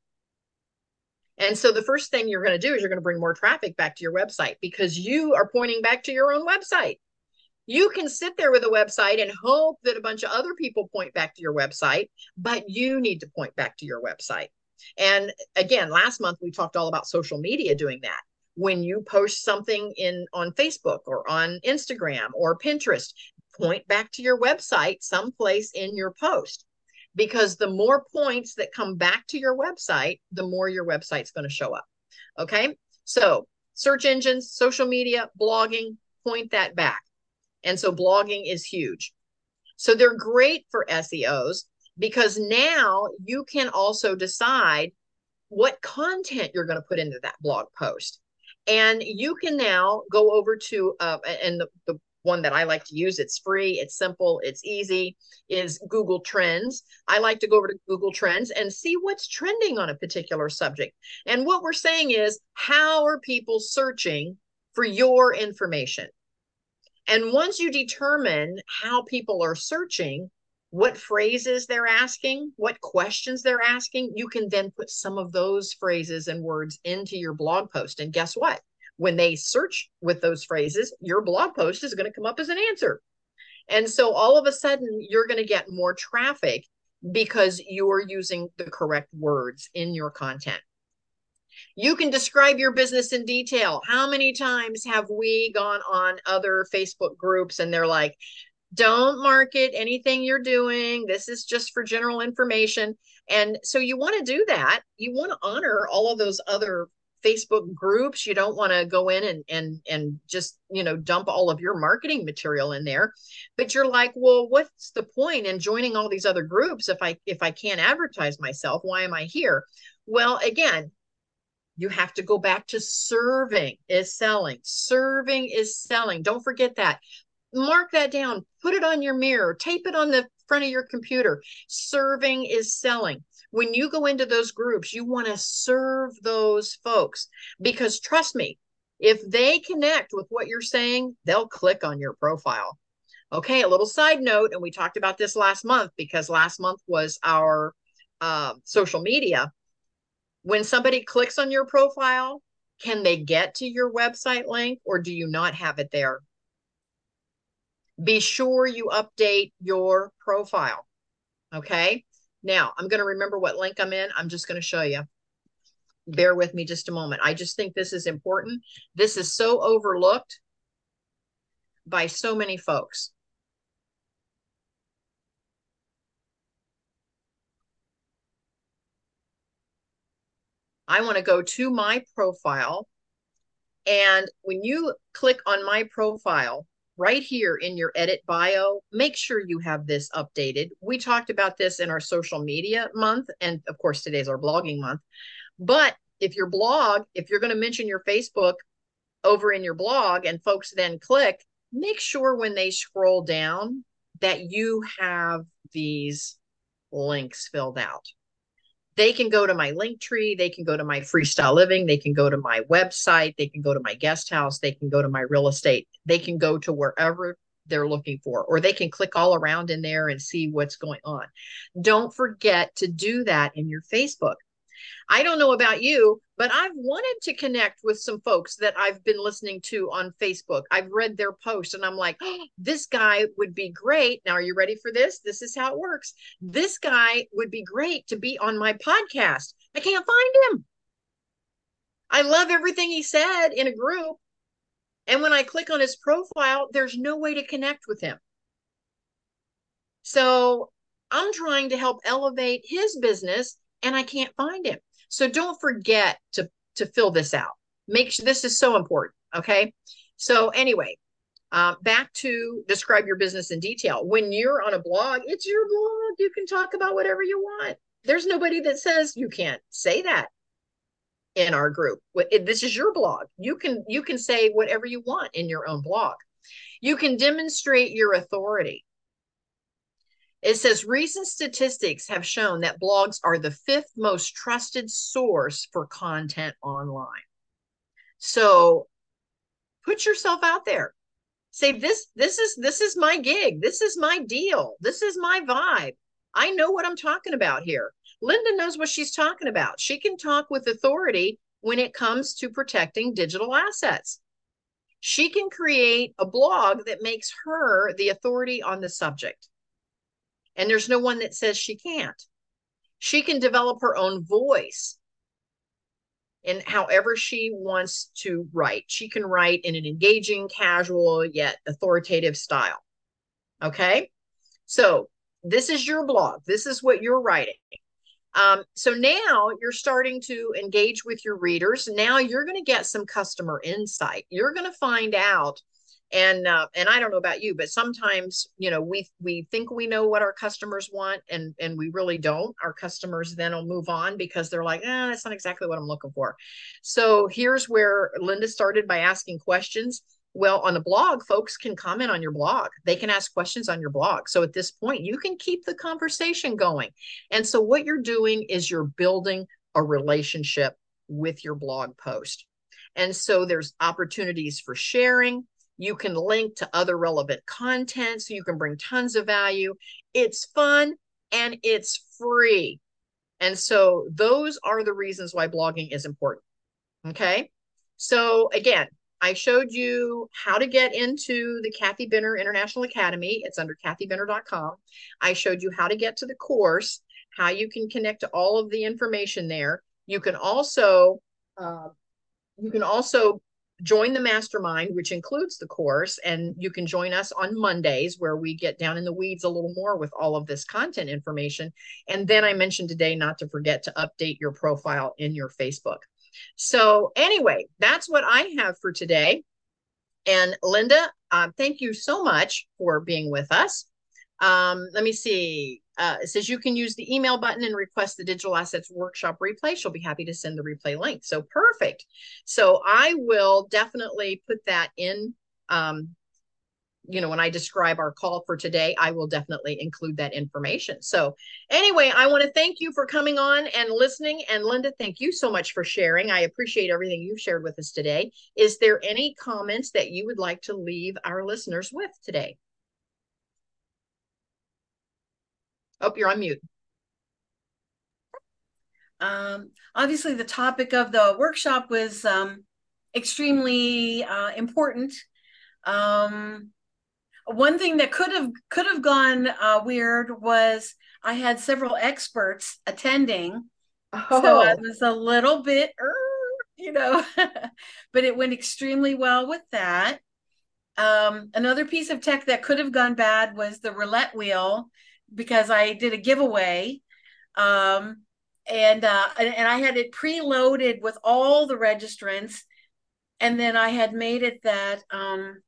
And so the first thing you're going to do is you're going to bring more traffic back to your website because you are pointing back to your own website. You can sit there with a website and hope that a bunch of other people point back to your website, but you need to point back to your website. And again, last month we talked all about social media doing that. When you post something in on Facebook or on Instagram or Pinterest, point back to your website someplace in your post, because the more points that come back to your website, the more your website's going to show up. Okay, so search engines, social media, blogging, point that back. And so blogging is huge. So they're great for S E Os because now you can also decide what content you're going to put into that blog post. And you can now go over to, uh, and the, the one that I like to use, it's free, it's simple, it's easy, is Google Trends. I like to go over to Google Trends and see what's trending on a particular subject. And what we're saying is, how are people searching for your information? And once you determine how people are searching, what phrases they're asking, what questions they're asking, you can then put some of those phrases and words into your blog post. And guess what? When they search with those phrases, your blog post is going to come up as an answer. And so all of a sudden, you're going to get more traffic because you're using the correct words in your content. You can describe your business in detail. How many times have we gone on other Facebook groups and they're like, don't market anything you're doing. This is just for general information. And so you want to do that. You want to honor all of those other Facebook groups. You don't want to go in and, and, and just, you know, dump all of your marketing material in there. But you're like, well, what's the point in joining all these other groups if I, if I can't advertise myself? Why am I here? Well, again, you have to go back to serving is selling. Serving is selling. Don't forget that. Mark that down, put it on your mirror, tape it on the front of your computer. Serving is selling. When you go into those groups, you want to serve those folks because trust me, if they connect with what you're saying, they'll click on your profile. Okay, a little side note, and we talked about this last month because last month was our uh, social media. When somebody clicks on your profile, can they get to your website link or do you not have it there? Be sure you update your profile. Okay. Now I'm going to remember what link I'm in. I'm just going to show you. bear with me just a moment. I just think this is important. This is so overlooked by so many folks. I want to go to my profile. And when you click on my profile, right here in your edit bio, make sure you have this updated. We talked about this in our social media month. And of course, today's our blogging month. But if your blog, if you're going to mention your Facebook over in your blog and folks then click, make sure when they scroll down that you have these links filled out. They can go to my link tree. They can go to my Freestyle Living. They can go to my website. They can go to my guest house. They can go to my real estate. They can go to wherever they're looking for, or they can click all around in there and see what's going on. Don't forget to do that in your Facebook. I don't know about you, but I've wanted to connect with some folks that I've been listening to on Facebook. I've read their posts and I'm like, oh, this guy would be great. Now, are you ready for this? This is how it works. This guy would be great to be on my podcast. I can't find him. I love everything he said in a group. And when I click on his profile, there's no way to connect with him. So I'm trying to help elevate his business and I can't find him. So don't forget to, to fill this out. Make sure this is so important. Okay. So anyway, uh, back to describe your business in detail. When you're on a blog, it's your blog. You can talk about whatever you want. There's nobody that says you can't say that in our group. This is your blog. You can, you can say whatever you want in your own blog. You can demonstrate your authority. It says recent statistics have shown that blogs are the fifth most trusted source for content online. So put yourself out there. Say this, this is, this is my gig. This is my deal. This is my vibe. I know what I'm talking about here. Linda knows what she's talking about. She can talk with authority when it comes to protecting digital assets. She can create a blog that makes her the authority on the subject. And there's no one that says she can't. She can develop her own voice in however she wants to write. She can write in an engaging, casual, yet authoritative style. Okay? So this is your blog. This is what you're writing. Um, so now you're starting to engage with your readers. Now you're going to get some customer insight. You're going to find out. And uh, and I don't know about you, but sometimes, you know, we we think we know what our customers want, and and we really don't. Our customers then will move on because they're like, eh, that's not exactly what I'm looking for. So here's where Linda started by asking questions. Well, on the blog, folks can comment on your blog. They can ask questions on your blog. So at this point, you can keep the conversation going. And so what you're doing is you're building a relationship with your blog post. And so there's opportunities for sharing. You can link to other relevant content so you can bring tons of value. It's fun and it's free. And so those are the reasons why blogging is important. Okay. So again, I showed you how to get into the Kathy Benner International Academy. It's under kathy benner dot com. I showed you how to get to the course, how you can connect to all of the information there. You can also, uh, you can also join the mastermind, which includes the course, and you can join us on Mondays where we get down in the weeds a little more with all of this content information. And then I mentioned today not to forget to update your profile in your Facebook. So anyway, that's what I have for today. And Linda, uh, thank you so much for being with us. Um, let me see. Uh, it says you can use the email button and request the digital assets workshop replay. She'll be happy to send the replay link. So perfect. So I will definitely put that in. Um, you know, when I describe our call for today, I will definitely include that information. So anyway, I want to thank you for coming on and listening. And Linda, thank you so much for sharing. I appreciate everything you've shared with us today. Is there any comments that you would like to leave our listeners with today? Oh, you're on mute. Um, obviously, the topic of the workshop was um, extremely uh, important. Um, one thing that could have could have gone uh, weird was I had several experts attending, So I Oh, was a little bit, er, you know, but it went extremely well with that. Um, another piece of tech that could have gone bad was the roulette wheel because I did a giveaway. Um, and uh, and I had it preloaded with all the registrants, and then I had made it that um,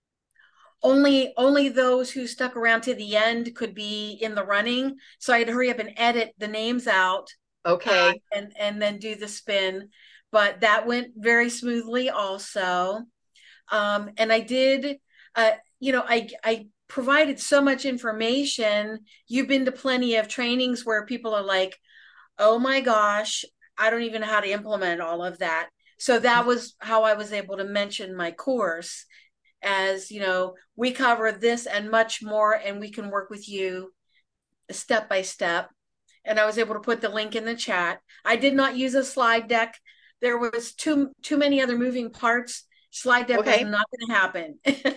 only only those who stuck around to the end could be in the running. So I had to hurry up and edit the names out, uh, okay. and and then do the spin. But that went very smoothly also. Um, and I did, uh, you know, I I provided so much information. You've been to plenty of trainings where people are like, "Oh my gosh, I don't even know how to implement all of that." So that was how I was able to mention my course as, you know, we cover this and much more, and we can work with you step by step. And I was able to put the link in the chat. I did not use a slide deck. There was too too many other moving parts. Slide deck was Okay. not going to happen.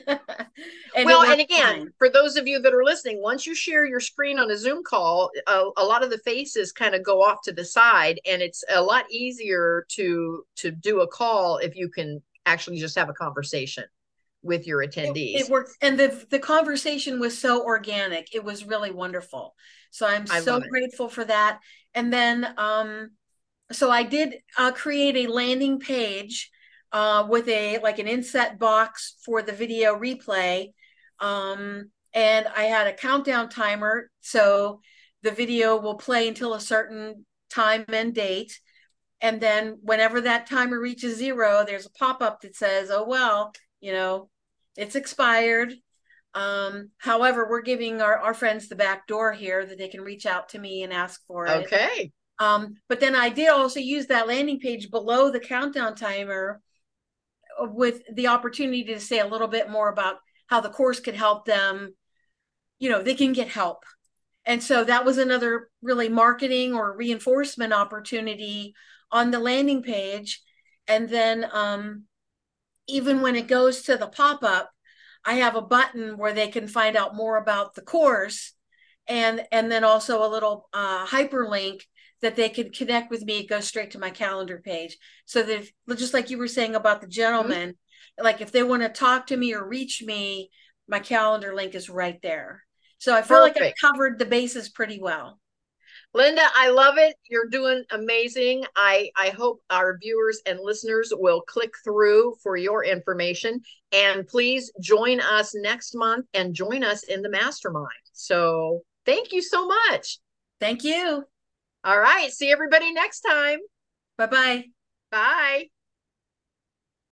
And it Well, and worked again, fine. for those of you that are listening, once you share your screen on a Zoom call, a, a lot of the faces kind of go off to the side, and it's a lot easier to to do a call if you can actually just have a conversation with your It, attendees. it worked, and the the conversation was so organic. It was really wonderful. So I'm I so love it. grateful for that. And then um so I did uh, create a landing page uh, with a like an inset box for the video replay, um, and I had a countdown timer, so the video will play until a certain time and date, and then whenever that timer reaches zero, there's a pop up that says, "Oh well, you know, it's expired." Um, however, we're giving our, our friends the back door here that they can reach out to me and ask for it. Okay. Um, but then I did also use that landing page below the countdown timer with the opportunity to say a little bit more about how the course could help them. You know, they can get help. And so that was another really marketing or reinforcement opportunity on the landing page. And then um, even when it goes to the pop up, I have a button where they can find out more about the course, and and then also a little uh, hyperlink that they can connect with me. It goes straight to my calendar page. So that if, just like you were saying about the Mhm. gentleman, like if they want to talk to me or reach me, my calendar link is right there. So I feel like Perfect. I've covered the bases pretty well. Linda, I love it. You're doing amazing. I, I hope our viewers and listeners will click through for your information. And please join us next month and join us in the mastermind. So thank you so much. Thank you. All right. See everybody next time. Bye bye. Bye.